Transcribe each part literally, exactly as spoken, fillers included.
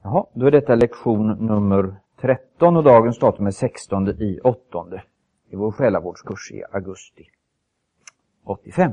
Jaha, då är detta lektion nummer tretton och dagens datum är sextonde i åttonde i vår själavårdskurs i augusti åttiofem.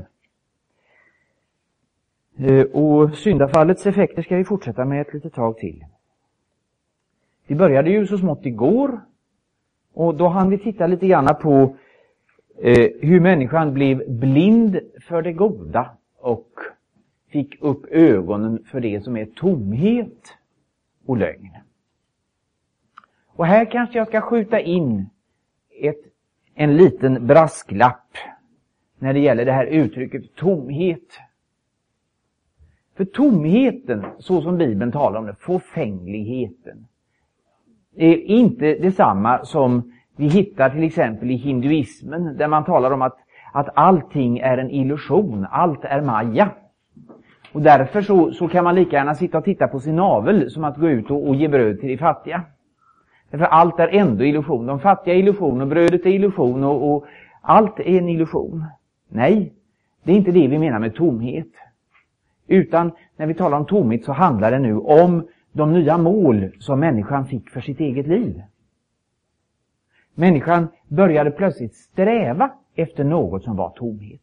Och syndafallets effekter ska vi fortsätta med ett litet tag till. Vi började ju så smått igår och då hann vi titta lite grann på eh, hur människan blev blind för det goda och fick upp ögonen för det som är tomhet och lögn. Och här kanske jag ska skjuta in ett, en liten brasklapp när det gäller det här uttrycket tomhet. För tomheten, så som Bibeln talar om det, fåfängligheten, är inte detsamma som vi hittar till exempel i hinduismen, där man talar om att, att allting är en illusion, allt är maya. Och därför så, så kan man lika gärna sitta och titta på sin navel som att gå ut och, och ge bröd till de fattiga. Därför allt är ändå illusion. De fattiga är illusion och brödet är illusion och, och allt är en illusion. Nej, det är inte det vi menar med tomhet. Utan när vi talar om tomhet så handlar det nu om de nya mål som människan fick för sitt eget liv. Människan började plötsligt sträva efter något som var tomhet.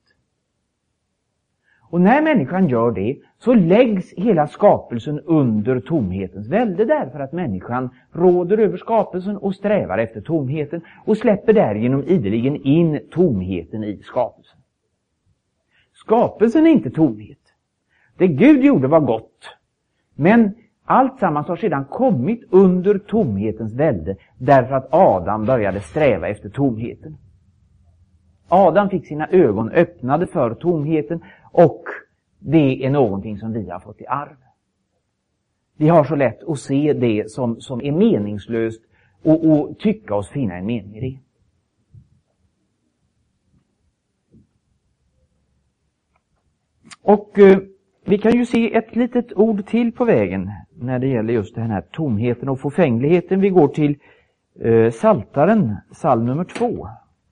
Och när människan gör det så läggs hela skapelsen under tomhetens välde, därför att människan råder över skapelsen och strävar efter tomheten och släpper därigenom ideligen in tomheten i skapelsen. Skapelsen är inte tomhet. Det Gud gjorde var gott, men allt sammans har sedan kommit under tomhetens välde därför att Adam började sträva efter tomheten. Adam fick sina ögon öppnade för tomheten och det är någonting som vi har fått i arv. Vi har så lätt att se det som, som är meningslöst och, och tycka oss finna en mening i det. Och eh, vi kan ju se ett litet ord till på vägen när det gäller just den här tomheten och fåfängligheten. Vi går till eh, Psaltaren, psalm nummer två.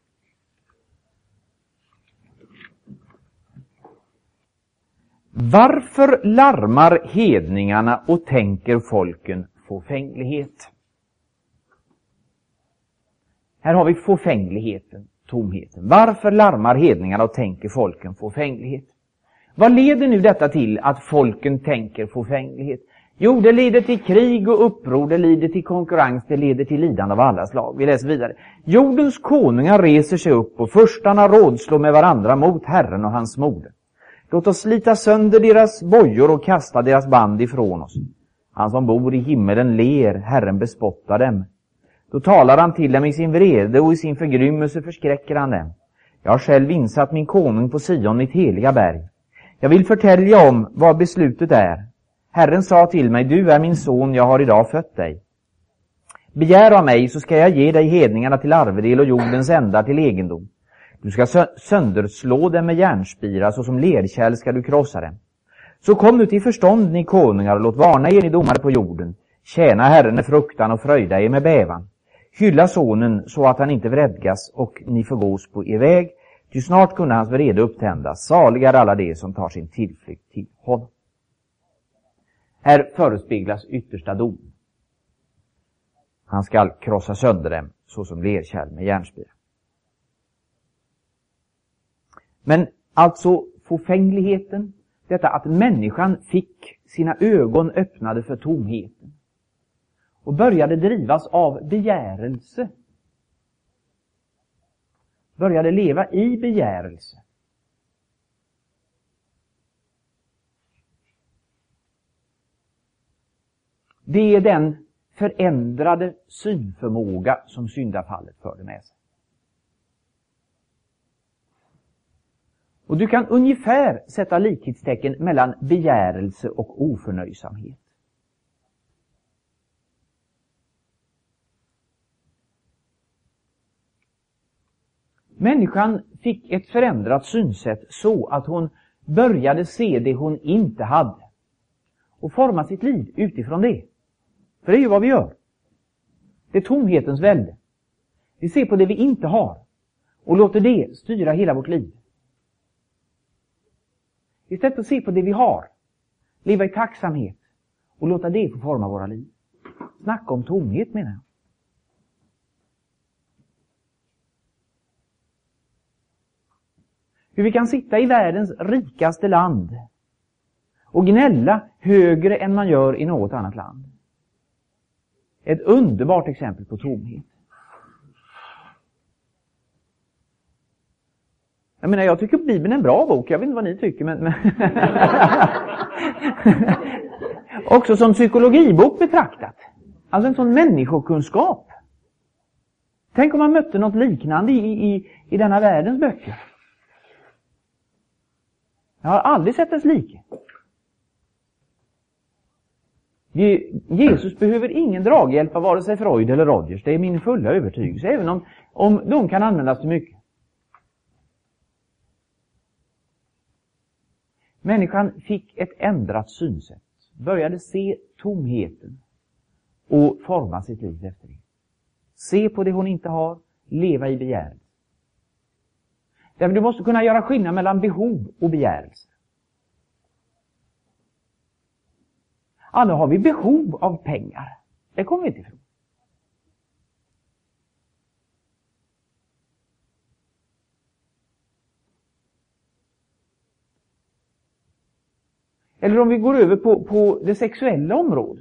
Varför larmar hedningarna och tänker folken fåfänglighet? Här har vi fåfängligheten, tomheten. Varför larmar hedningarna och tänker folken fåfänglighet? Vad leder nu detta till att folken tänker fåfänglighet? Jo, det leder till krig och uppror, det leder till konkurrens, det leder till lidande av alla slag. Vi läser vidare. Jordens konungar reser sig upp och förstarna rådslår med varandra mot Herren och hans moder. Låt oss slita sönder deras bojor och kasta deras band ifrån oss. Han som bor i himmelen ler, Herren bespottar dem. Då talar han till dem i sin vrede och i sin förgrymmelse förskräcker han dem. Jag har själv insatt min konung på Sion, mitt heliga berg. Jag vill förtälja om vad beslutet är. Herren sa till mig, du är min son, jag har idag fött dig. Begär av mig så ska jag ge dig hedningarna till arvedel och jordens ändar till egendom. Du ska sö- sönderslå dem med järnspira, så som lerkärl ska du krossa dem. Så kom nu till förstånd, ni konungar, och låt varna er, ni domare på jorden. Tjäna Herren med fruktan och fröjda er med bävan. Hylla sonen så att han inte vredgas och ni förgås på er väg. Ty snart kunde hans vrede upptändas. Saliga är alla de som tar sin tillflykt till honom. Här förespeglas yttersta dom. Han skall krossa sönder dem så som lerkärl med järnspira. Men alltså fåfängligheten, detta att människan fick sina ögon öppnade för tomheten och började drivas av begärelse. Började leva i begärelse. Det är den förändrade synförmåga som syndafallet förde med sig. Och du kan ungefär sätta likhetstecken mellan begärelse och oförnöjsamhet. Människan fick ett förändrat synsätt så att hon började se det hon inte hade och forma sitt liv utifrån det. För det är ju vad vi gör. Det är tomhetens välde. Vi ser på det vi inte har och låter det styra hela vårt liv. Istället för att se på det vi har, leva i tacksamhet och låta det få forma våra liv. Snacka om tomhet, menar jag. Hur vi kan sitta i världens rikaste land och gnälla högre än man gör i något annat land. Ett underbart exempel på tomhet. Jag menar, jag tycker Bibeln är en bra bok. Jag vet inte vad ni tycker, men... men också som psykologibok betraktat. Alltså en sån människokunskap. Tänk om man mötte något liknande i, i, i denna världens böcker. Jag har aldrig sett dess like. Jesus behöver ingen draghjälp av vare sig Freud eller Rogers. Det är min fulla övertygelse, även om, om de kan användas till mycket. Människan fick ett ändrat synsätt. Började se tomheten och forma sitt liv efter det. Se på det hon inte har, leva i begärelse. Därför du måste kunna göra skillnad mellan behov och begärelse. Alla har vi behov av pengar. Det kommer vi inte ifrån. Eller om vi går över på, på det sexuella området.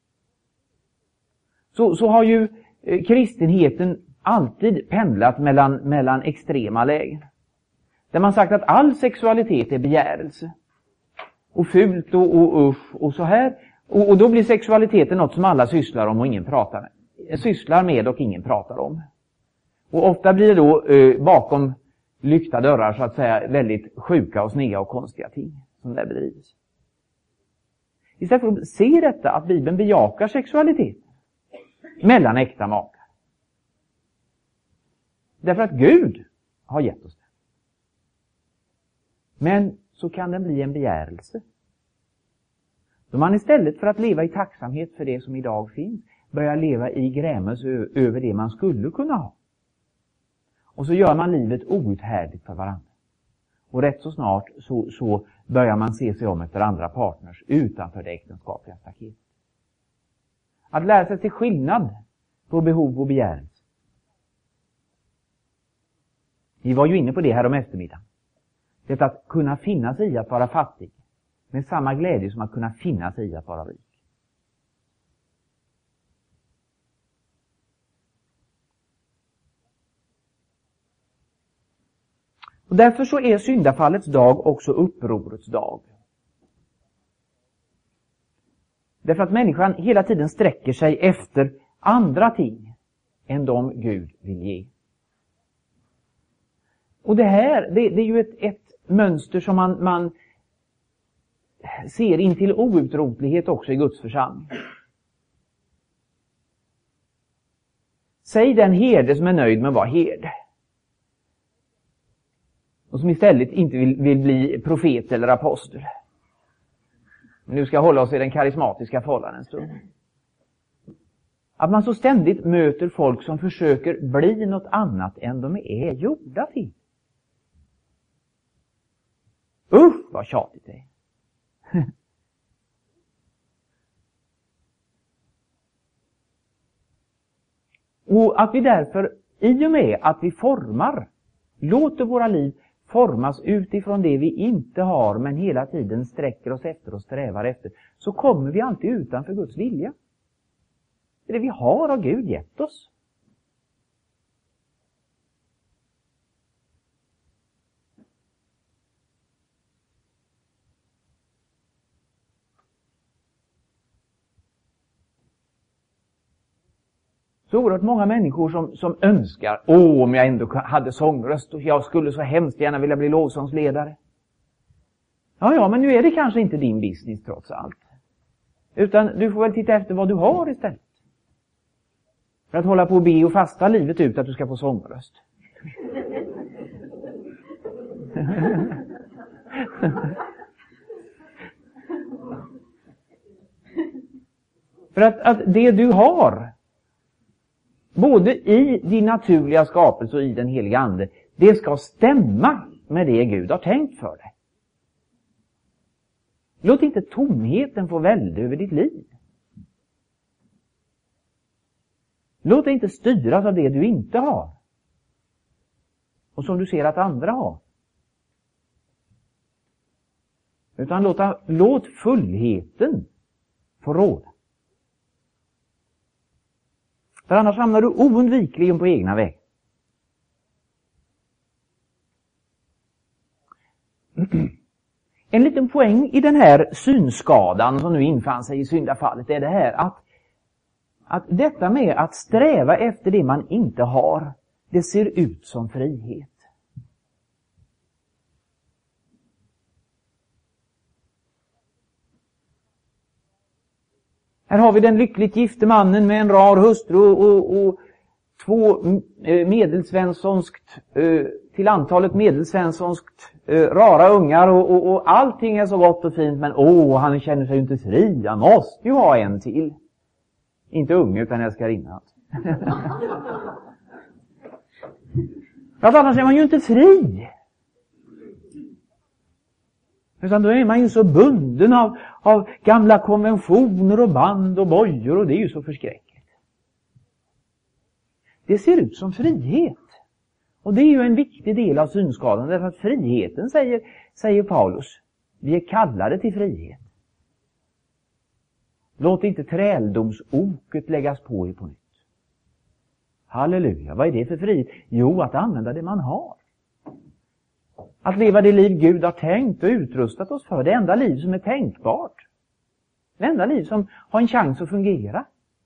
Så, så har ju eh, kristenheten alltid pendlat mellan, mellan extrema lägen. Där man sagt att all sexualitet är begärelse. Och fult och, och usch och så här. Och, och då blir sexualiteten något som alla sysslar om och ingen pratar med. Sysslar med och ingen pratar om. Och ofta blir det då eh, bakom lyckta dörrar så att säga väldigt sjuka och sneda och konstiga ting som där bedrivs. Istället för att se detta att Bibeln bejakar sexualitet mellan äkta makar. Därför att Gud har gett oss det. Men så kan den bli en begärelse. Då man istället för att leva i tacksamhet för det som idag finns, börjar leva i grämelse över det man skulle kunna ha. Och så gör man livet outhärdligt för varandra. Och rätt så snart så, så börjar man se sig om efter andra partners utanför det äktenskapliga staketet. Att lära sig till skillnad på behov och begärelse. Vi var ju inne på det här om eftermiddagen. Det att kunna finna sig i att vara fattig med samma glädje som att kunna finna sig i att vara rik. Och därför så är syndafallets dag också upprorets dag. Därför att människan hela tiden sträcker sig efter andra ting än de Gud vill ge. Och det här, det, det är ju ett, ett mönster som man, man ser in till outrotlighet också i Guds församling. Säg den herde som är nöjd med att vara herde. Och som istället inte vill, vill bli profet eller apostel. Men nu ska jag hålla oss i den karismatiska fållan en stund. Att man så ständigt möter folk som försöker bli något annat än de är gjorda till. Usch, vad tjatigt det är. Och att vi därför, i och med att vi formar, låter våra liv formas utifrån det vi inte har men hela tiden sträcker oss efter och strävar efter, så kommer vi alltid utanför Guds vilja. Det är det vi har av Gud gett oss. Så oerhört många människor som, som önskar, åh om jag ändå hade sångröst och jag skulle så hemskt gärna vilja bli lovsångsledare. Ja, ja, men nu är det kanske inte din business trots allt. Utan du får väl titta efter vad du har istället. För att hålla på och be och fasta livet ut att du ska få sångröst. För att, att det du har, både i din naturliga skapelse och i den heliga ande, det ska stämma med det Gud har tänkt för dig. Låt inte tomheten få välde över ditt liv. Låt dig inte styras av det du inte har. Och som du ser att andra har. Utan låta, låt fullheten få råda. För annars hamnar du oundvikligen på egna väg. En liten poäng i den här synskadan som nu infann sig i syndafallet är det här att, att detta med att sträva efter det man inte har, det ser ut som frihet. Här har vi den lyckligt gifte mannen med en rar hustru och, och, och två medelsvenssonskt, till antalet medelsvenssonskt rara ungar och, och, och allting är så gott och fint, men åh, han känner sig ju inte fri, han måste ju ha en till. Inte unge utan älskarinna. För annars är man ju inte fri. Utan då är man ju så bunden av, av gamla konventioner och band och bojor, och det är ju så förskräckligt. Det ser ut som frihet. Och det är ju en viktig del av synskadan, därför att friheten, säger, säger Paulus, vi är kallade till frihet. Låt inte träldomsoket läggas på er på nytt. Halleluja, vad är det för frihet? Jo, att använda det man har. Att leva det liv Gud har tänkt och utrustat oss för. Det enda liv som är tänkbart. Det enda liv som har en chans att fungera.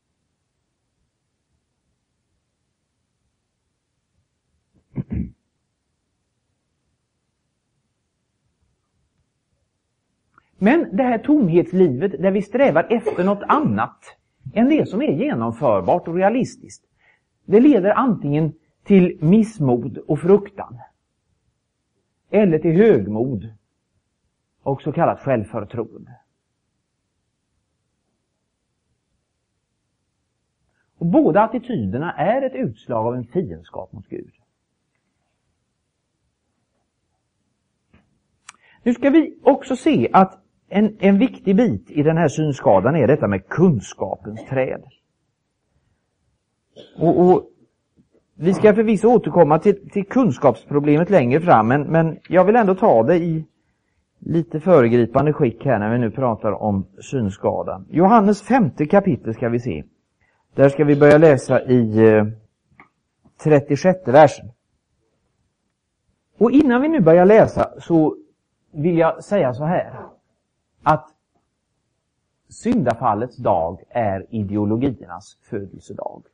Men det här tomhetslivet där vi strävar efter något annat än det som är genomförbart och realistiskt, det leder antingen till missmod och fruktan eller till högmod och så kallat självförtroende. Och båda attityderna är ett utslag av en fiendskap mot Gud. Nu ska vi också se att en, en viktig bit i den här synskadan är detta med kunskapens träd. Och, och vi ska förvisso återkomma till, till kunskapsproblemet längre fram, men, men jag vill ändå ta det i lite föregripande skick här när vi nu pratar om synskadan. Johannes femte kapitel ska vi se. Där ska vi börja läsa i eh, trettiosjätte versen. Och innan vi nu börjar läsa så vill jag säga så här, att syndafallets dag är ideologiernas födelsedag.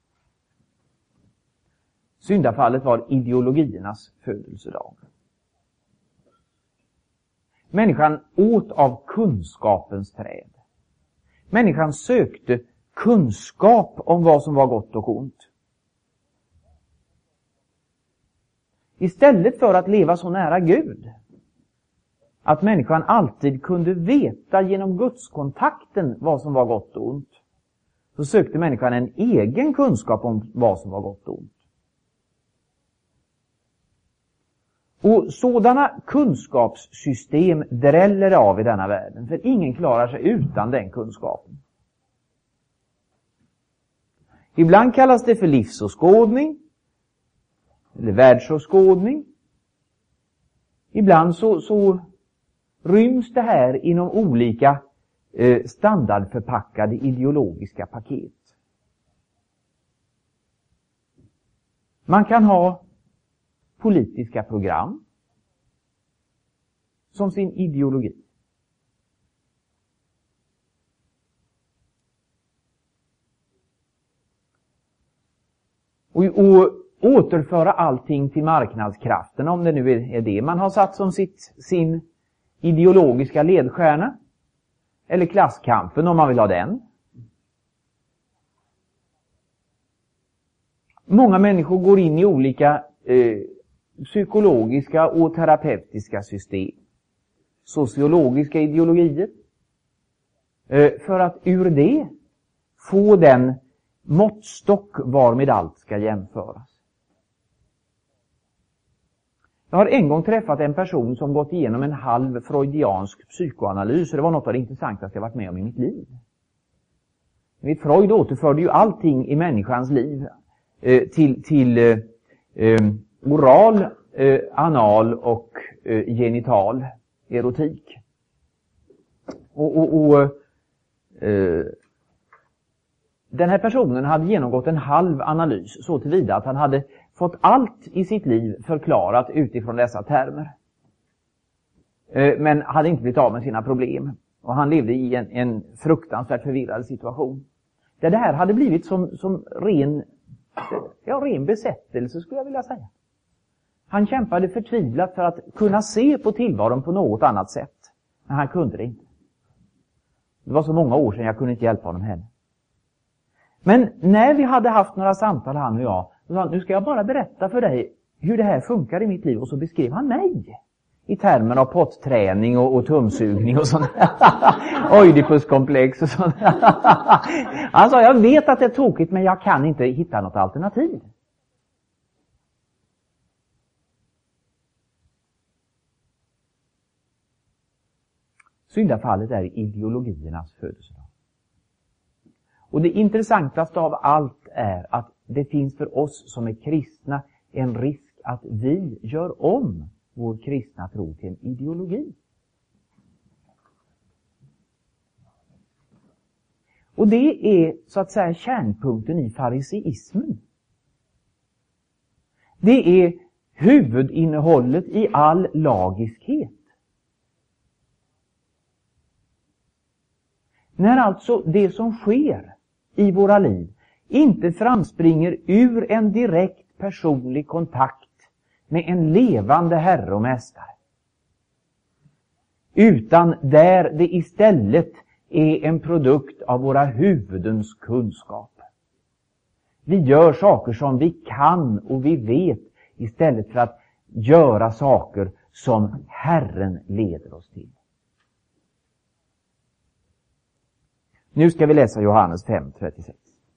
Syndafallet var ideologiernas födelsedag. Människan åt av kunskapens träd. Människan sökte kunskap om vad som var gott och ont. Istället för att leva så nära Gud att människan alltid kunde veta genom gudskontakten vad som var gott och ont, så sökte människan en egen kunskap om vad som var gott och ont. Och sådana kunskapssystem dräller av i denna världen, för ingen klarar sig utan den kunskapen. Ibland kallas det för livsåskådning eller världsåskådning. Ibland så, så ryms det här inom olika eh, standardförpackade ideologiska paket. Man kan ha politiska program som sin ideologi. Och, och återföra allting till marknadskraften, om det nu är det man har satt som sitt, sin ideologiska ledstjärna. Eller klasskampen om man vill ha den. Många människor går in i olika eh, psykologiska och terapeutiska system. Sociologiska ideologier. Eh, för att ur det få den måttstock varmed allt ska jämföras. Jag har en gång träffat en person som gått igenom en halv freudiansk psykoanalys, och det var något av det intressantaste jag varit med om i mitt liv. Freud återförde ju allting i människans liv eh, till, till eh, eh, oral, eh, anal och eh, genital erotik. Och, och, och eh, den här personen hade genomgått en halv analys så tillvida att han hade fått allt i sitt liv förklarat utifrån dessa termer. Eh, men hade inte blivit av med sina problem. Och han levde i en, en fruktansvärt förvirrad situation. Där det här hade blivit som, som ren, ja, ren besättelse skulle jag vilja säga. Han kämpade förtvivlat för att kunna se på tillvaron på något annat sätt. Men han kunde det inte. Det var så många år sedan jag kunde inte hjälpa honom heller. Men när vi hade haft några samtal, han och jag, så sa han, nu ska jag bara berätta för dig hur det här funkar i mitt liv. Och så beskrev han mig i termen av potträning och, och tumsugning och sånt. Oidipuskomplex och sånt. Han sa, jag vet att det är tokigt, men jag kan inte hitta något alternativ. Syndafallet är ideologiernas födelsedag. Och det intressantaste av allt är att det finns för oss som är kristna en risk att vi gör om vår kristna tro till en ideologi. Och det är så att säga kärnpunkten i fariseismen. Det är huvudinnehållet i all lagiskhet. När alltså det som sker i våra liv inte framspringer ur en direkt personlig kontakt med en levande Herre och Mästare, utan där det istället är en produkt av våra huvudens kunskap. Vi gör saker som vi kan och vi vet istället för att göra saker som Herren leder oss till. Nu ska vi läsa Johannes fem trettiosex.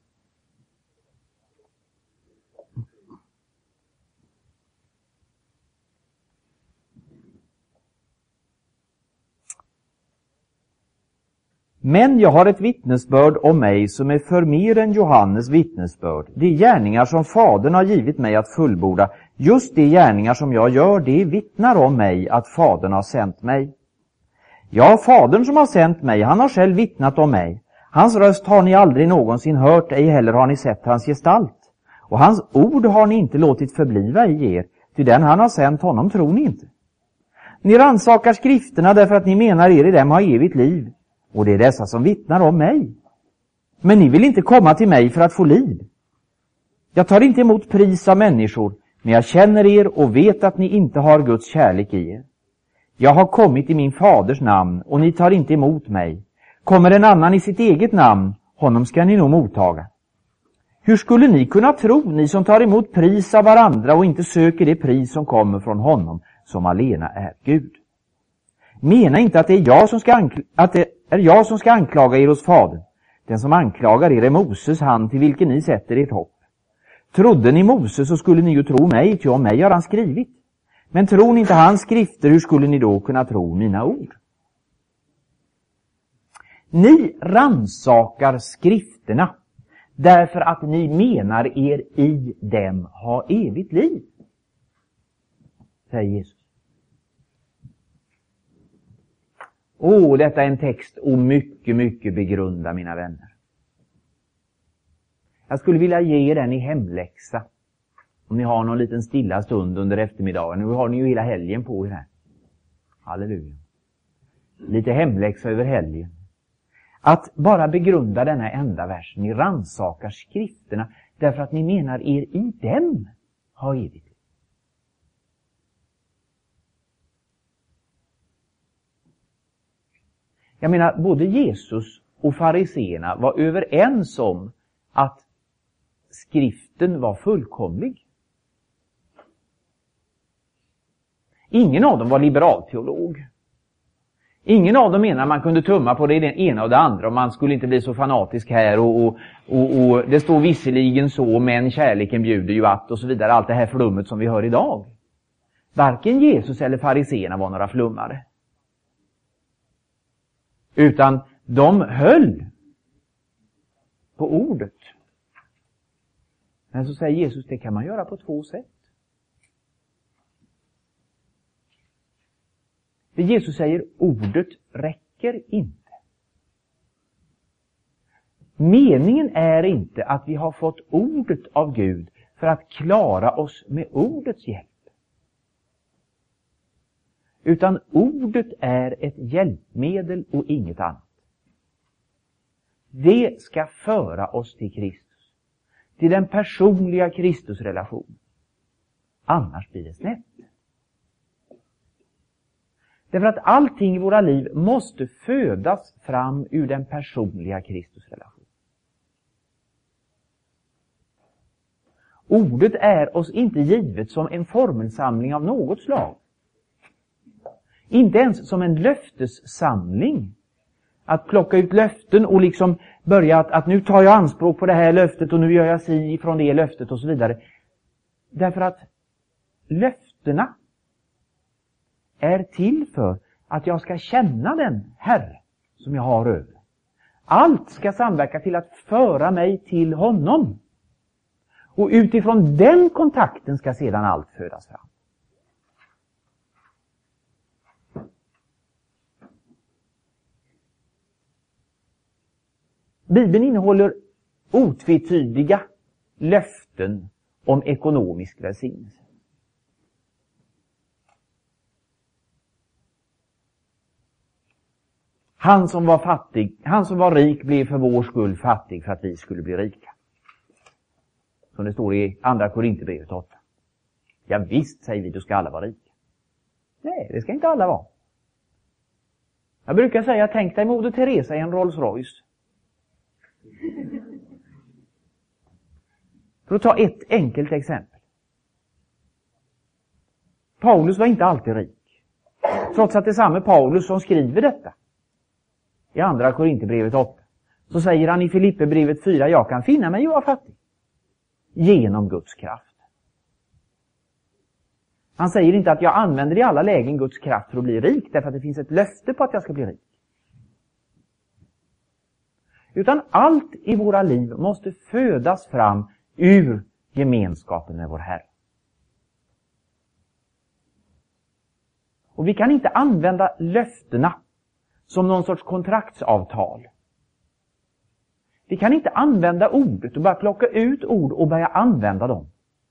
Men jag har ett vittnesbörd om mig som är för mer än Johannes vittnesbörd. De gärningar som Fadern har givit mig att fullborda, just de gärningar som jag gör, det vittnar om mig att Fadern har sänt mig. Ja, Fadern som har sänt mig, han har själv vittnat om mig. Hans röst har ni aldrig någonsin hört, ej heller har ni sett hans gestalt. Och hans ord har ni inte låtit förbliva i er, till den han har sänt honom tror ni inte. Ni rannsakar skrifterna därför att ni menar er i dem har evigt liv. Och det är dessa som vittnar om mig. Men ni vill inte komma till mig för att få liv. Jag tar inte emot pris av människor, men jag känner er och vet att ni inte har Guds kärlek i er. Jag har kommit i min faders namn och ni tar inte emot mig. Kommer en annan i sitt eget namn, honom ska ni nog mottaga. Hur skulle ni kunna tro, ni som tar emot pris av varandra och inte söker det pris som kommer från honom som alena är Gud? Mena inte att det är jag som ska, ankl- att det är jag som ska anklaga er hos Fadern. Den som anklagar er är Moses, han till vilken ni sätter ert hopp. Trodde ni Moses så skulle ni ju tro mig, ty om mig har han skrivit. Men tror ni inte hans skrifter, hur skulle ni då kunna tro mina ord? Ni rannsakar skrifterna därför att ni menar er i dem ha evigt liv, säger Jesus. Åh, oh, detta är en text och mycket, mycket begrunda, mina vänner. Jag skulle vilja ge er den i hemläxa. Om ni har någon liten stilla stund under eftermiddagen. Nu har ni ju hela helgen på er här. Halleluja. Lite hemläxa över helgen. Att bara begrunda denna enda vers. Ni rannsakar skrifterna därför att ni menar er i dem ha evigt. Jag menar, både Jesus och fariseerna var överens om att skriften var fullkomlig. Ingen av dem var liberalteolog. Ingen av dem menar att man kunde tumma på det ena och det andra och man skulle inte bli så fanatisk här och, och, och, och det står visserligen så, men kärleken bjuder ju att och så vidare. Allt det här flummet som vi hör idag. Varken Jesus eller fariseerna var några flummare. Utan de höll på ordet. Men så säger Jesus, det kan man göra på två sätt. För Jesus säger, ordet räcker inte. Meningen är inte att vi har fått ordet av Gud för att klara oss med ordets hjälp. Utan ordet är ett hjälpmedel och inget annat. Det ska föra oss till Kristus. Till den personliga Kristusrelationen. Annars blir det snett. Därför att allting i våra liv måste födas fram ur den personliga Kristusrelationen. Ordet är oss inte givet som en formelsamling av något slag. Inte ens som en löftessamling. Att plocka ut löften och liksom börja att, att nu tar jag anspråk på det här löftet och nu gör jag si ifrån det löftet och så vidare. Därför att löftena är till för att jag ska känna den Herre som jag har över. Allt ska samverka till att föra mig till honom. Och utifrån den kontakten ska sedan allt födas fram. Bibeln innehåller otvetydiga löften om ekonomisk välsignelse. Han som var fattig, han som var rik blev för vår skull fattig för att vi skulle bli rika. Som det står i andra Korinthierbrevet åtta. Ja visst, säger vi, då ska alla vara rika. Nej, det ska inte alla vara. Jag brukar säga, tänk dig Moder Teresa i en Rolls Royce. För att ta ett enkelt exempel. Paulus var inte alltid rik. Trots att det är samma Paulus som skriver detta. I andra Korinthierbrevet åtta. Så säger han i Filipperbrevet fyra, jag kan finna mig och vara fattig. Genom Guds kraft. Han säger inte att jag använder i alla lägen Guds kraft för att bli rik. Därför att det finns ett löfte på att jag ska bli rik. Utan allt i våra liv måste födas fram ur gemenskapen med vår Herre. Och vi kan inte använda löftena som någon sorts kontraktsavtal. Vi kan inte använda ordet och bara plocka ut ord och börja använda dem.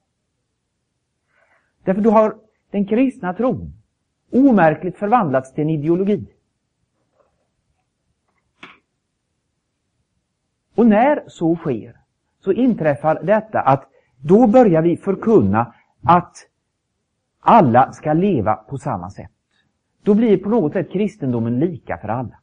Därför då har den kristna tron omärkligt förvandlats till en ideologi. Och när så sker så inträffar detta att då börjar vi förkunna att alla ska leva på samma sätt. Då blir på något sätt kristendomen lika för alla.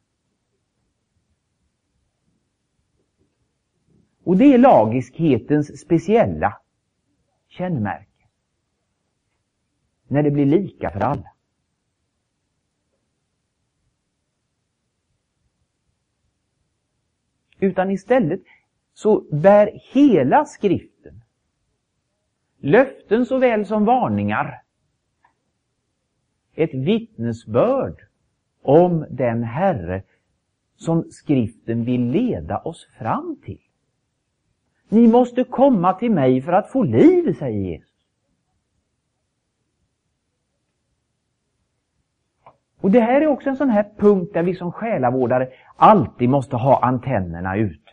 Och det är lagiskhetens speciella kännemärke. När det blir lika för alla. Utan istället så bär hela skriften, löften såväl som varningar, ett vittnesbörd om den Herre som skriften vill leda oss fram till. Ni måste komma till mig för att få liv, säger Jesus. Och det här är också en sån här punkt där vi som själavårdare alltid måste ha antennerna ute.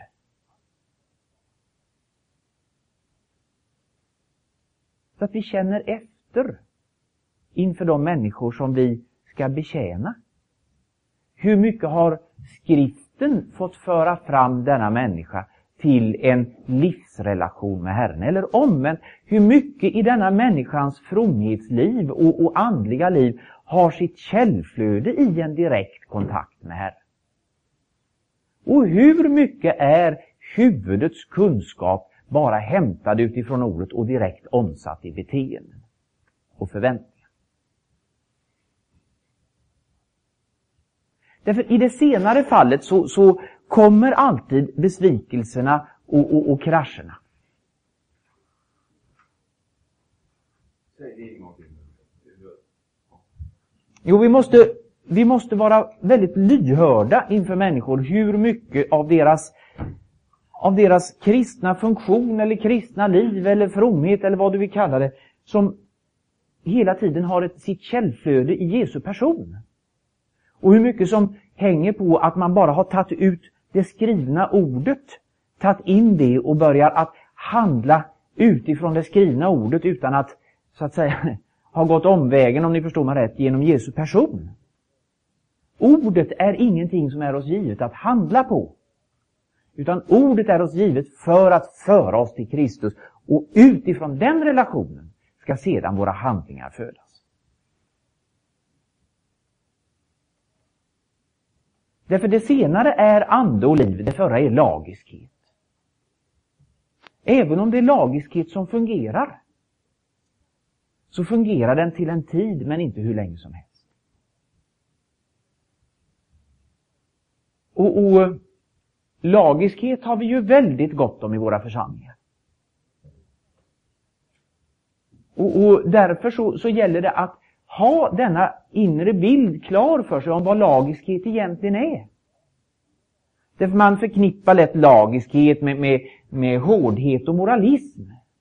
Så att vi känner efter inför de människor som vi ska betjäna. Hur mycket har skriften fått föra fram denna människa till en livsrelation med Herren? Eller omvänt, hur mycket i denna människans fromhetsliv och, och andliga liv har sitt källflöde i en direkt kontakt med Herren? Och hur mycket är huvudets kunskap bara hämtad utifrån ordet och direkt omsatt i beteenden och förväntningar? Därför i det senare fallet så, så kommer alltid besvikelserna och, och, och krascherna. Jo, vi måste, vi måste vara väldigt lyhörda inför människor hur mycket av deras av deras kristna funktion eller kristna liv eller fromhet eller vad du vill kalla det, som hela tiden har ett, sitt källflöde i Jesu person. Och hur mycket som hänger på att man bara har tagit ut det skrivna ordet, tagit in det och börjar att handla utifrån det skrivna ordet utan att, så att säga, ha gått omvägen, om ni förstår mig rätt, genom Jesu person. Ordet är ingenting som är oss givet att handla på. Utan ordet är oss givet för att föra oss till Kristus. Och utifrån den relationen ska sedan våra handlingar födas. Därför det senare är ande och liv, det förra är lagiskhet. Även om det är lagiskhet som fungerar, så fungerar den till en tid men inte hur länge som helst. Och, och lagiskhet har vi ju väldigt gott om i våra församlingar. Och, och därför så, så gäller det att ha denna inre bild klar för sig om vad lagiskhet egentligen är. Därför man förknippar lätt lagiskhet med, med, med hårdhet och moralism.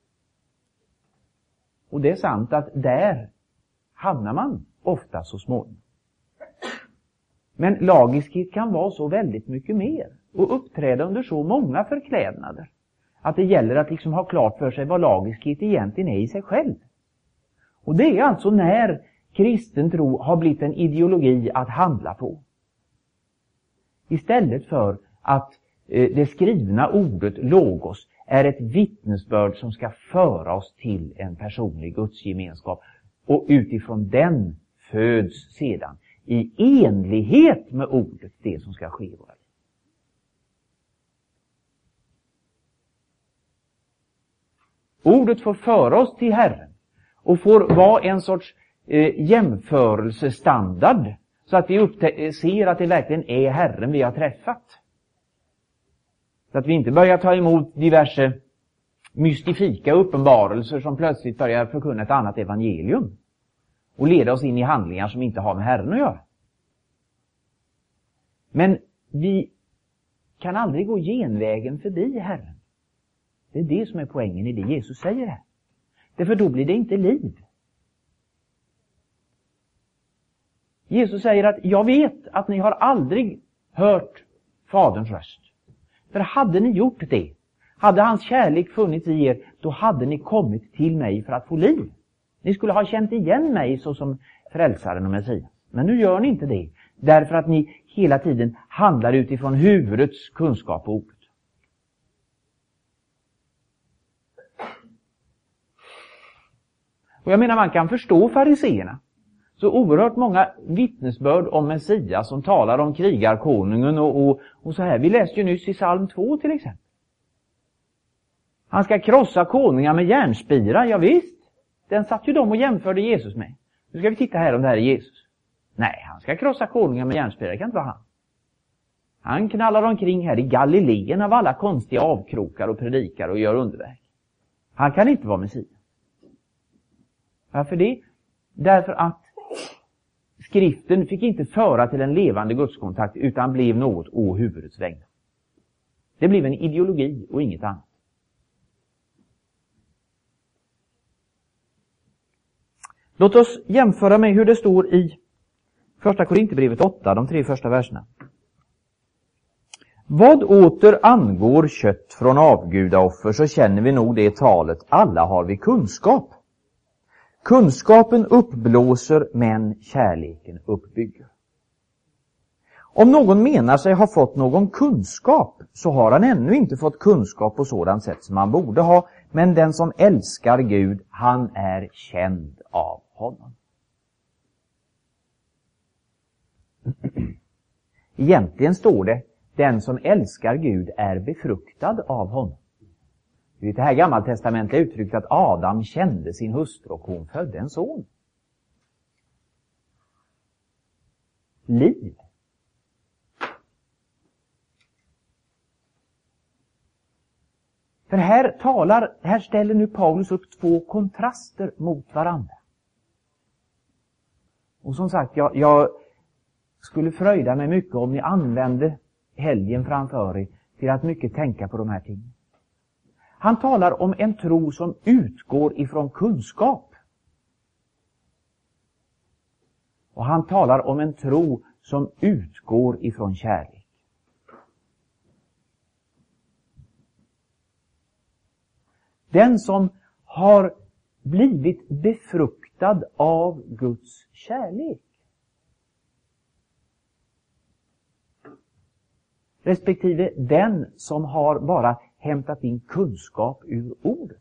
Och det är sant att där hamnar man ofta så småningom. Men lagiskhet kan vara så väldigt mycket mer och uppträda under så många förklädnader att det gäller att liksom ha klart för sig vad lagiskhet egentligen är i sig själv. Och det är alltså när kristen tro har blivit en ideologi att handla på. Istället för att eh, det skrivna ordet logos är ett vittnesbörd som ska föra oss till en personlig gudsgemenskap. Och utifrån den föds sedan i enlighet med ordet det som ska ske i våra liv. Ordet får föra oss till Herren och får vara en sorts eh, jämförelsestandard så att vi upptä- ser att det verkligen är Herren vi har träffat. Så att vi inte börjar ta emot diverse mystifika uppenbarelser som plötsligt börjar förkunna ett annat evangelium och leda oss in i handlingar som inte har med Herren att göra. Men vi kan aldrig gå genvägen förbi Herren. Det är det som är poängen i det Jesus säger här. Därför då blir det inte liv. Jesus säger att jag vet att ni har aldrig hört Faderns röst. För hade ni gjort det, hade hans kärlek funnits i er, då hade ni kommit till mig för att få liv. Ni skulle ha känt igen mig såsom frälsaren och Messias. Men nu gör ni inte det, därför att ni hela tiden handlar utifrån huvudets kunskap och ordet. Och jag menar man kan förstå fariseerna. Så oerhört många vittnesbörd om Messias som talar om krigarkonungen och, och, och så här. Vi läste ju nyss i psalm två till exempel. Han ska krossa konungar med järnspira, ja visst. Den satt ju de och jämförde Jesus med. Nu ska vi titta här om det här är Jesus. Nej, han ska krossa konungar med järnspira, det kan inte vara han. Han knallar omkring här i Galileen av alla konstiga avkrokar och predikar och gör underverk. Han kan inte vara Messias. Varför det? Därför att skriften fick inte föra till en levande gudskontakt utan blev något å huvudets vägnar. Det blev en ideologi och inget annat. Låt oss jämföra med hur det står i första Korinthierbrevet åtta, de tre första verserna. Vad åter angår kött från avgudaoffer så känner vi nog det talet, alla har vi kunskap. Kunskapen uppblåser men kärleken uppbygger. Om någon menar sig ha fått någon kunskap så har han ännu inte fått kunskap på sådant sätt som han borde ha. Men den som älskar Gud, han är känd av honom. Egentligen står det, den som älskar Gud är befruktad av honom. I det här gammaltestamentliga uttrycket att Adam kände sin hustru och hon födde en son. Liv. För här talar, här ställer nu Paulus upp två kontraster mot varandra. Och som sagt, jag, jag skulle fröjda mig mycket om ni använde helgen framför er till att mycket tänka på de här tingen. Han talar om en tro som utgår ifrån kunskap. Och han talar om en tro som utgår ifrån kärlek. Den som har blivit befruktad av Guds kärlek. Respektive den som har bara hämtat in kunskap ur ordet.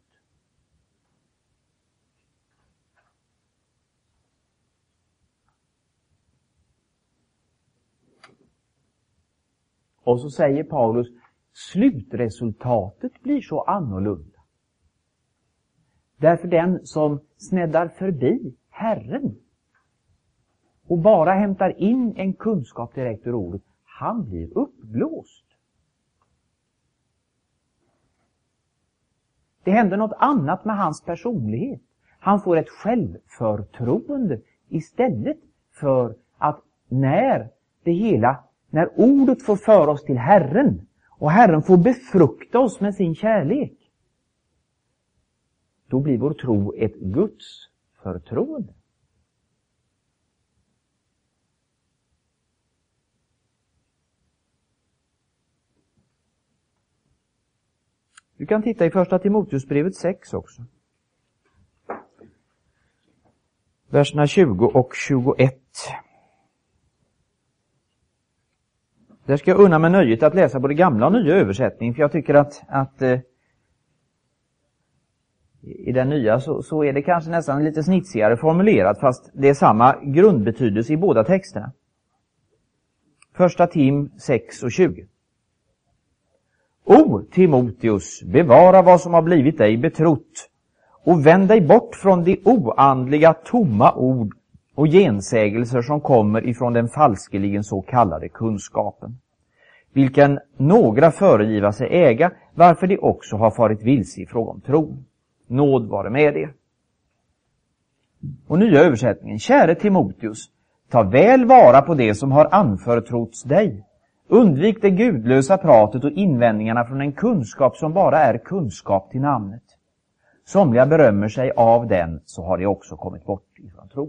Och så säger Paulus, slutresultatet blir så annorlunda. Därför den som sneddar förbi Herren och bara hämtar in en kunskap direkt ur ordet, han blir uppblåst. Det händer något annat med hans personlighet. Han får ett självförtroende istället för att när det hela, när ordet får föra oss till Herren och Herren får befrukta oss med sin kärlek, då blir vår tro ett Guds förtroende. Du kan titta i första Timoteusbrevet sex också. Verserna tjugo och tjugoett. Där ska jag unna mig nöjet att läsa både gamla och nya översättning, för jag tycker att, att eh, i den nya så, så är det kanske nästan lite snitsigare formulerat, fast det är samma grundbetydelse i båda texterna. Första Tim sex och tjugo. O Timoteus, bevara vad som har blivit dig betrott och vänd dig bort från de oandliga tomma ord och gensägelser som kommer ifrån den falskeligen så kallade kunskapen, vilken några föregiva sig äga, varför de också har farit vilse i fråga om tron. Nåd vare med er. Och nya översättningen. Käre Timoteus, ta väl vara på det som har anförtrotts dig. Undvik det gudlösa pratet och invändningarna från en kunskap som bara är kunskap till namnet. Somliga berömmer sig av den, så har de också kommit bort ifrån tro.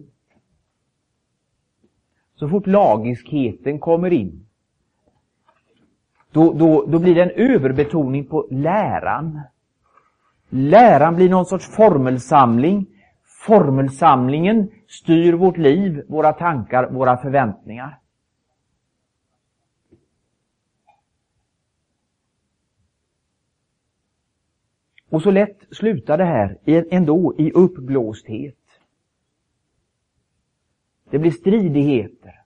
Så fort lagiskheten kommer in, då, då, då blir det en överbetoning på läran. Läran blir någon sorts formelsamling. Formelsamlingen styr vårt liv, våra tankar, våra förväntningar. Och så lätt slutar det här ändå i uppblåsthet. Det blir stridigheter.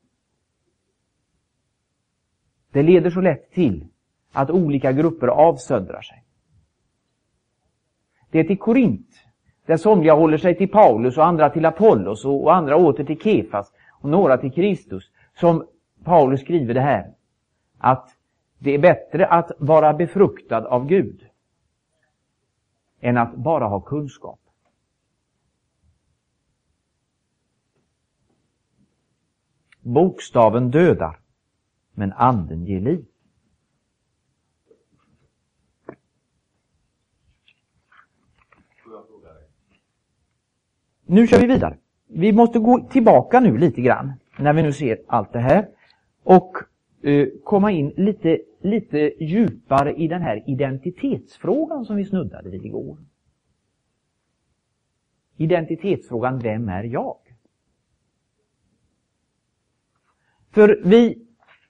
Det leder så lätt till att olika grupper avsöndrar sig. Det är till Korint, där somliga håller sig till Paulus och andra till Apollos och andra åter till Kefas och några till Kristus, som Paulus skriver det här, att det är bättre att vara befruktad av Gud än att bara ha kunskap. Bokstaven dödar, men anden ger liv. Nu kör vi vidare. Vi måste gå tillbaka nu lite grann, när vi nu ser allt det här, och uh, komma in lite, lite djupare i den här identitetsfrågan som vi snuddade vid igår. Identitetsfrågan, vem är jag? För vi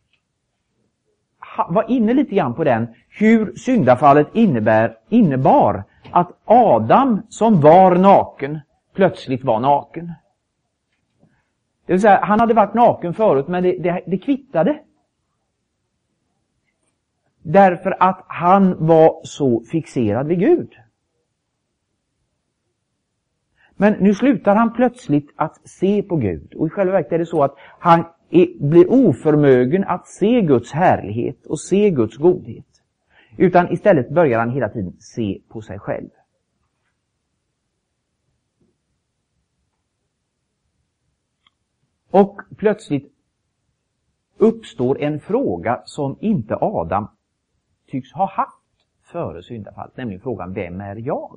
var inne lite grann på den, hur syndafallet innebär, innebar att Adam som var naken plötsligt var naken. Det vill säga, han hade varit naken förut, men det, det, det kvittade. Därför att han var så fixerad vid Gud. Men nu slutar han plötsligt att se på Gud. Och i själva verket är det så att han är, blir oförmögen att se Guds härlighet och se Guds godhet. Utan istället börjar han hela tiden se på sig själv. Och plötsligt uppstår en fråga som inte Adam tycks ha haft före syndafallet, nämligen frågan, vem är jag?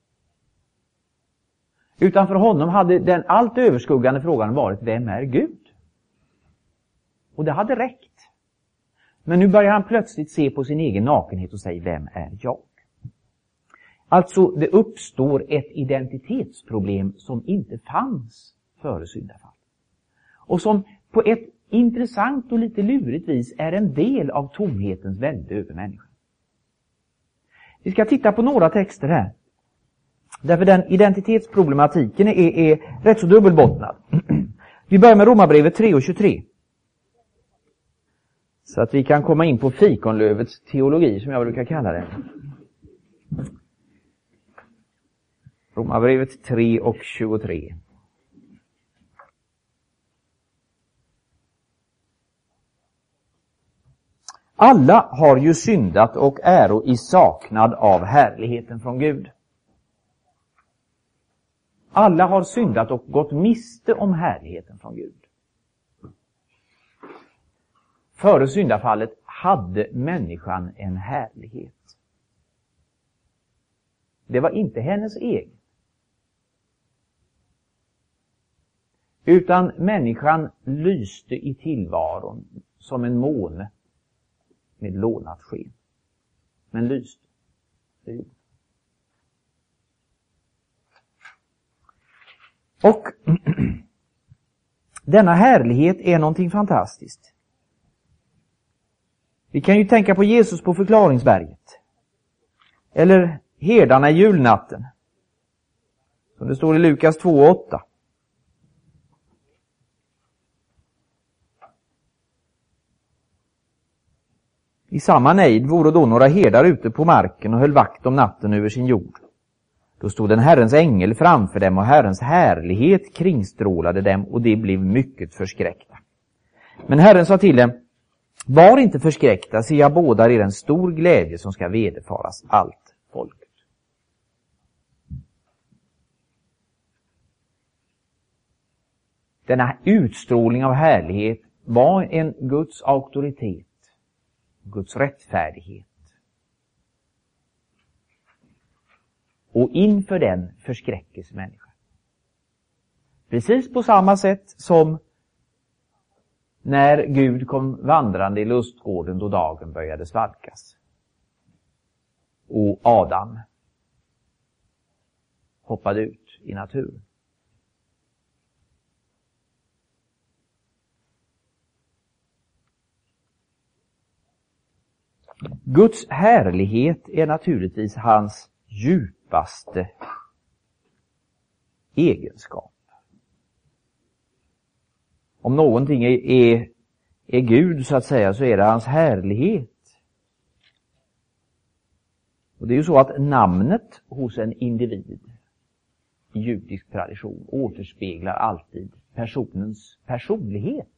Utan för honom hade den allt överskuggande frågan varit, vem är Gud? Och det hade räckt. Men nu börjar han plötsligt se på sin egen nakenhet och säga, vem är jag? Alltså, det uppstår ett identitetsproblem som inte fanns före syndafallet. Och som på ett intressant och lite lurigt vis är en del av tomhetens välde över människan. Vi ska titta på några texter här. Därför den identitetsproblematiken är, är rätt så dubbelbottnad. Vi börjar med Romarbrevet tre och tjugotre. Så att vi kan komma in på fikonlövets teologi, som jag brukar kalla det. Romarbrevet tre och tjugotre. Alla har ju syndat och äro i saknad av härligheten från Gud. Alla har syndat och gått miste om härligheten från Gud. Före syndafallet hade människan en härlighet. Det var inte hennes egen. Utan människan lyste i tillvaron som en måne med lånat sken. Men lyste. Det gjorde. Och denna härlighet är någonting fantastiskt. Vi kan ju tänka på Jesus på förklaringsberget. Eller herdarna i julnatten. Som det står i Lukas två och åtta. I samma nejd vore då några herdar ute på marken och höll vakt om natten över sin jord. Då stod en Herrens ängel framför dem och Herrens härlighet kringstrålade dem och de blev mycket förskräckta. Men Herren sa till dem, var inte förskräckta, se jag bådar er en stor glädje som ska vederfaras allt folket. Denna utstrålning av härlighet var en Guds auktoritet, Guds rättfärdighet. Och inför den förskräckes människan. Precis på samma sätt som när Gud kom vandrande i lustgården då dagen började svalkas. Och Adam hoppade ut i naturen. Guds härlighet är naturligtvis hans djupaste egenskap. Om någonting är, är, är Gud så att säga, så är det hans härlighet. Och det är ju så att namnet hos en individ i judisk tradition återspeglar alltid personens personlighet.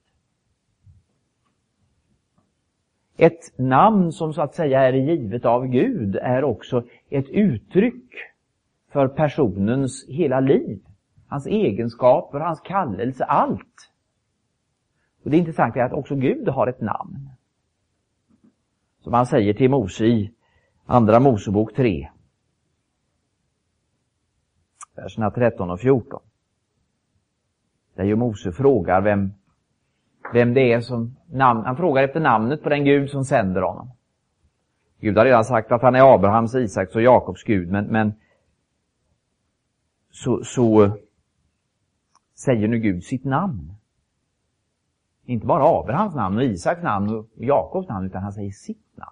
Ett namn som så att säga är givet av Gud är också ett uttryck för personens hela liv. Hans egenskaper, hans kallelse, allt. Och det är intressant att också Gud har ett namn. Som han säger till Mose i andra Mosebok tre. Verserna tretton och fjorton. Där ju Mose frågar vem, vem det är som namn. Han frågar efter namnet på den Gud som sänder honom. Gud har redan sagt att han är Abrahams, Isaks och Jakobs Gud. Men, men så, så säger nu Gud sitt namn. Inte bara Abrahams namn och Isaks namn och Jakobs namn, utan han säger sitt namn.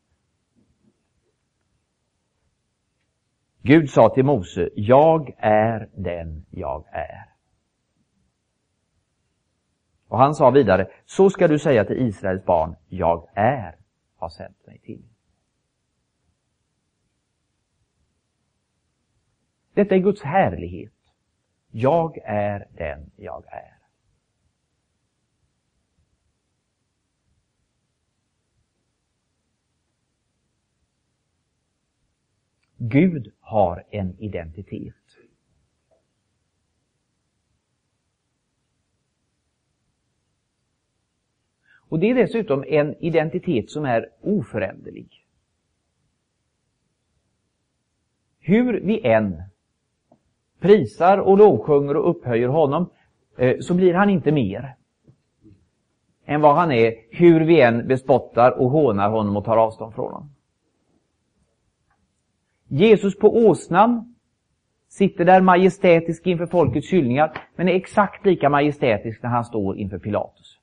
Gud sa till Mose, jag är den jag är. Och han sa vidare, så ska du säga till Israels barn, jag är, har sänt mig till. Detta är Guds härlighet. Jag är den jag är. Gud har en identitet. Och det är dessutom en identitet som är oföränderlig. hur vi än prisar och lovsjunger och upphöjer honom, så blir han inte mer än vad han är, hur vi än bespottar och hånar honom och tar avstånd från honom. Jesus på åsnan sitter där majestätisk inför folkets hyllningar, men är exakt lika majestätisk när han står inför Pilatus.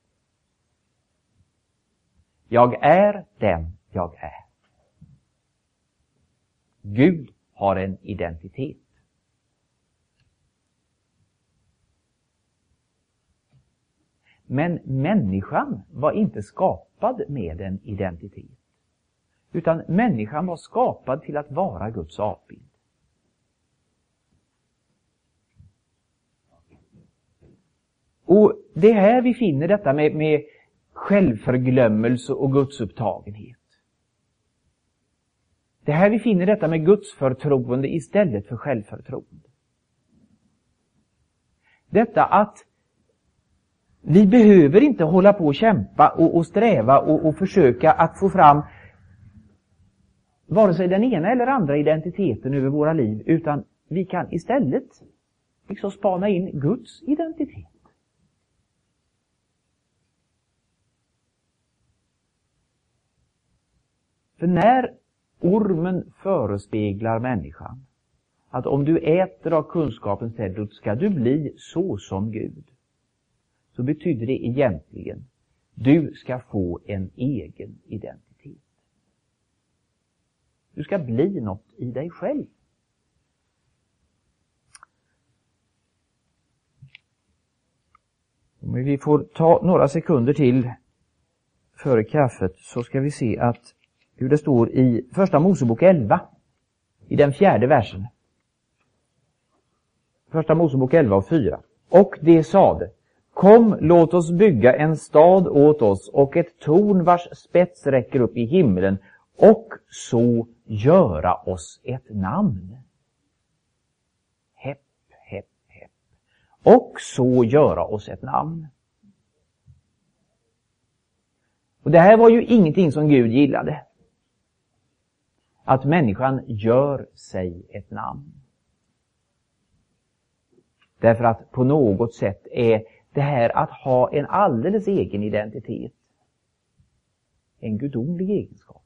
Jag är den jag är. Gud har en identitet. Men människan var inte skapad med en identitet. Utan människan var skapad till att vara Guds avbild. Och det är här vi finner detta med, med självförglömmelse och Guds upptagenhet. Det är här vi finner detta med Guds förtroende istället för självförtroende. Detta att vi behöver inte hålla på och kämpa och, och sträva och, och försöka att få fram vare sig den ena eller andra identiteten över våra liv, utan vi kan istället liksom spana in Guds identitet. För när ormen förespeglar människan att om du äter av kunskapens träd då ska du bli så som Gud, så betyder det egentligen du ska få en egen identitet. Du ska bli något i dig själv. Om vi får ta några sekunder till före kaffet så ska vi se att hur det står i första Mosebok elva, i den fjärde versen. Första Mosebok elva och fyra. Och det sade: kom, låt oss bygga en stad åt oss och ett torn vars spets räcker upp i himlen och så göra oss ett namn. Hepp, hepp, hepp. Och så göra oss ett namn. Och det här var ju ingenting som Gud gillade. Att människan gör sig ett namn. Därför att på något sätt är det här att ha en alldeles egen identitet en gudomlig egenskap.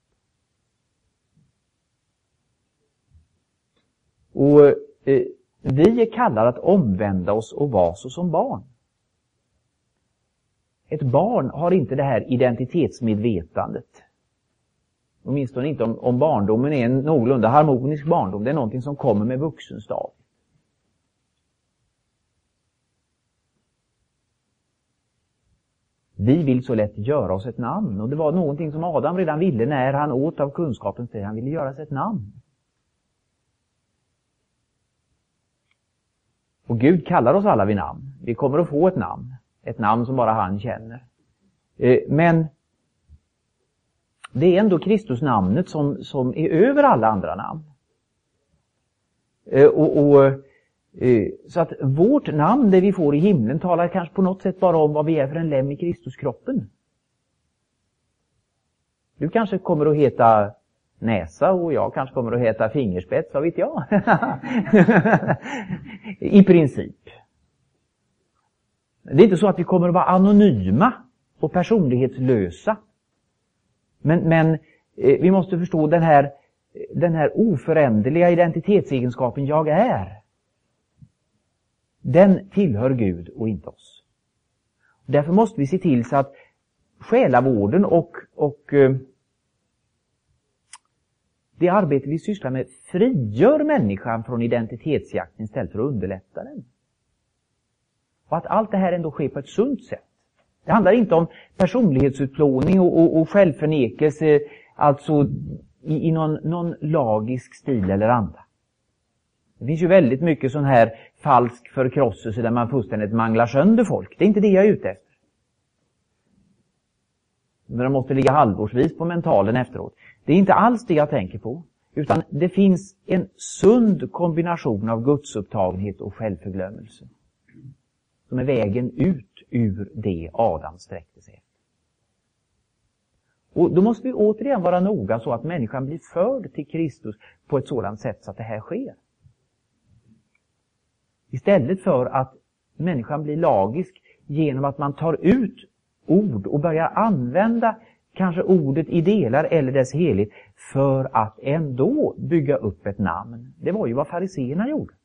Och eh, vi är kallade att omvända oss och vara så som barn. Ett barn har inte det här identitetsmedvetandet. Åtminstone inte om, om barndomen är en någorlunda harmonisk barndom. Det är någonting som kommer med vuxenstadiet. Vi vill så lätt göra oss ett namn. Och det var någonting som Adam redan ville när han åt av kunskapen. Så han ville göra sig ett namn. Och Gud kallar oss alla vid namn. Vi kommer att få ett namn. Ett namn som bara han känner. Men det är ändå Kristus namnet som, som är över alla andra namn. Och, och, så att vårt namn, det vi får i himlen, talar kanske på något sätt bara om vad vi är för en lem i Kristuskroppen. Du kanske kommer att heta näsa och jag kanske kommer att heta fingerspets, vad vet jag? I princip. Det är inte så att vi kommer att vara anonyma och personlighetslösa. Men, men eh, vi måste förstå den här, den här oföränderliga identitetsegenskapen jag är. Den tillhör Gud och inte oss. Därför måste vi se till så att själavården och, och eh, det arbete vi sysslar med frigör människan från identitetsjakten istället för att underlätta den. Och att allt det här ändå sker på ett sunt sätt. Det handlar inte om personlighetsutplåning och, och, och självförnekelse, alltså i, i någon, någon lagisk stil eller anda. Det finns ju väldigt mycket sån här falsk förkrosselse där man fullständigt manglar sönder folk. Det är inte det jag är ute efter. När de måste ligga halvårsvis på mentalen efteråt. Det är inte alls det jag tänker på. Utan det finns en sund kombination av gudsupptagenhet och självförglömmelse. Som är vägen ut ur det Adam sträckte sig efter. Och då måste vi återigen vara noga så att människan blir förd till Kristus på ett sådant sätt så att det här sker. Istället för att människan blir lagisk genom att man tar ut ord och börjar använda kanske ordet i delar eller dess helhet för att ändå bygga upp ett namn. Det var ju vad fariseerna gjorde.